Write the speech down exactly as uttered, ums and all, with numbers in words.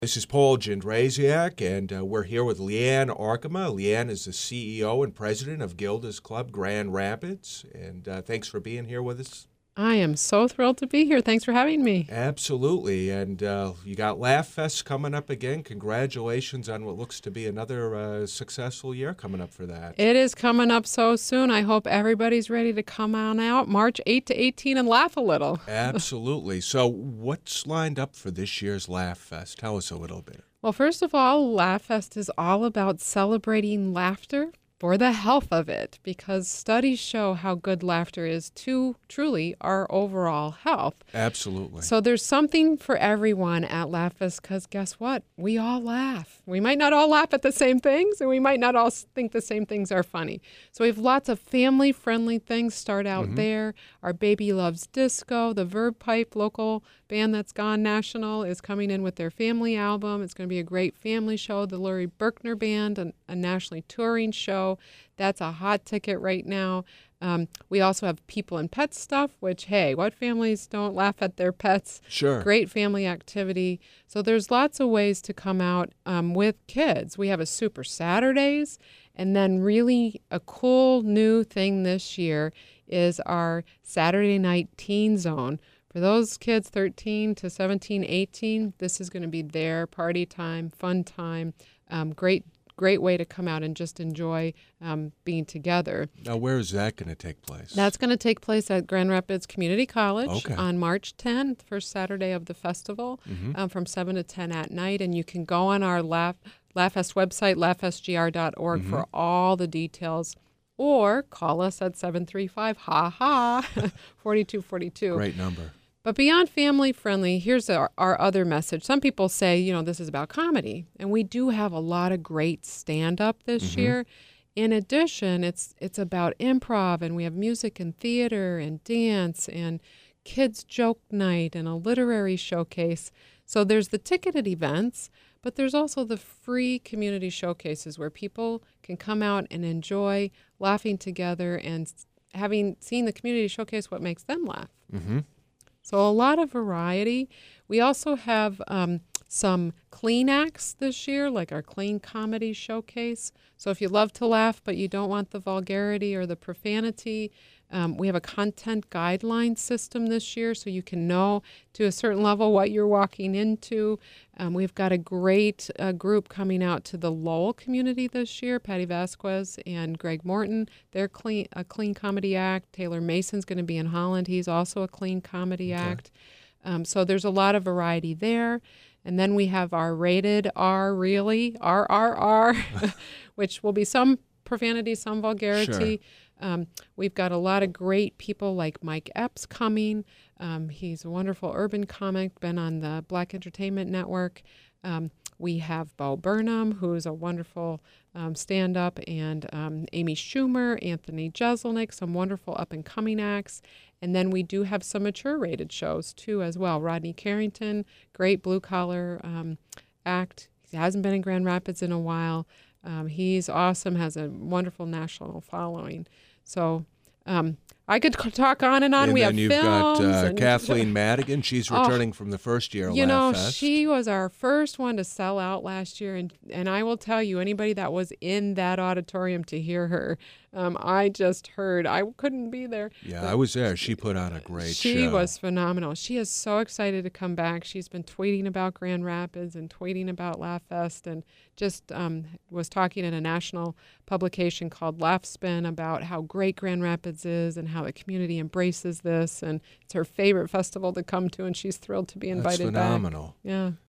This is Paul Jandrzejak, and uh, we're here with Leanne Arkema. Leanne is the C E O and president of Gilda's Club Grand Rapids, and uh, thanks for being here with us. I am so thrilled to be here. Thanks for having me. Absolutely, and uh, you got Laugh Fest coming up again. Congratulations on what looks to be another uh, successful year coming up for that. It is coming up so soon. I hope everybody's ready to come on out March eighth to eighteenth and laugh a little. Absolutely. So what's lined up for this year's Laugh Fest? Tell us a little bit. Well, first of all, Laugh Fest is all about celebrating laughter for the health of it, because studies show how good laughter is to truly our overall health. Absolutely. So there's something for everyone at Laugh Fest, because guess what? We all laugh. We might not all laugh at the same things, and we might not all think the same things are funny. So we have lots of family-friendly things start out mm-hmm. there. Our Baby Loves Disco, the Verb Pipe local band that's gone national, is coming in with their family album. It's going to be a great family show. The Laurie Berkner Band, a, a nationally touring show. That's a hot ticket right now. Um, we also have people and pet stuff, which, hey, what families don't laugh at their pets? Sure. Great family activity. So there's lots of ways to come out um, with kids. We have a Super Saturdays, and then really a cool new thing this year is our Saturday Night Teen Zone. For those kids thirteen to seventeen, eighteen, this is going to be their party time, fun time, um, great Great way to come out and just enjoy um, being together. Now, where is that going to take place? That's going to take place at Grand Rapids Community College okay. on March tenth, first Saturday of the festival, mm-hmm. um, from seven to ten at night. And you can go on our Laugh, Laugh Fest website, laugh fest g r dot org, mm-hmm. for all the details. Or call us at seven three five, ha ha, four two four two. Great number. But beyond family-friendly, here's our, our other message. Some people say, you know, this is about comedy. And we do have a lot of great stand-up this mm-hmm. year. In addition, it's it's about improv, and we have music and theater and dance and kids' joke night and a literary showcase. So there's the ticketed events, but there's also the free community showcases where people can come out and enjoy laughing together and having seen the community showcase what makes them laugh. Mm-hmm. So a lot of variety. We also have um, some clean acts this year, like our Clean Comedy Showcase. So if you love to laugh but you don't want the vulgarity or the profanity, um, we have a content guideline system this year, so you can know to a certain level what you're walking into. Um, we've got a great uh, group coming out to the Lowell community this year, Patty Vasquez and Greg Morton. They're clean, a clean comedy act. Taylor Mason's going to be in Holland. He's also a clean comedy okay. act. Um, so there's a lot of variety there. And then we have our rated R, really, R R R, which will be some profanity, some vulgarity. Sure. Um, we've got a lot of great people like Mike Epps coming. Um, he's a wonderful urban comic, been on the Black Entertainment Network. Um, we have Bo Burnham, who's a wonderful um, stand-up, and um, Amy Schumer, Anthony Jeselnik, some wonderful up-and-coming acts. And then we do have some mature-rated shows, too, as well. Rodney Carrington, great blue-collar um, act. He hasn't been in Grand Rapids in a while. Um, he's awesome, has a wonderful national following. So um, I could talk on and on. And we then have you've films. got uh, and Kathleen Madigan. She's returning oh, from the first year of You know, Laugh Fest. she was our first one to sell out last year. And, and I will tell you, anybody that was in that auditorium to hear her, um, I just heard. I couldn't be there. Yeah, I was there. She put on a great she show. She was phenomenal. She is so excited to come back. She's been tweeting about Grand Rapids and tweeting about Laugh Fest, and just um, was talking in a national publication called Laugh Spin about how great Grand Rapids is and how the community embraces this, and it's her favorite festival to come to, and she's thrilled to be invited That's phenomenal. back. Yeah.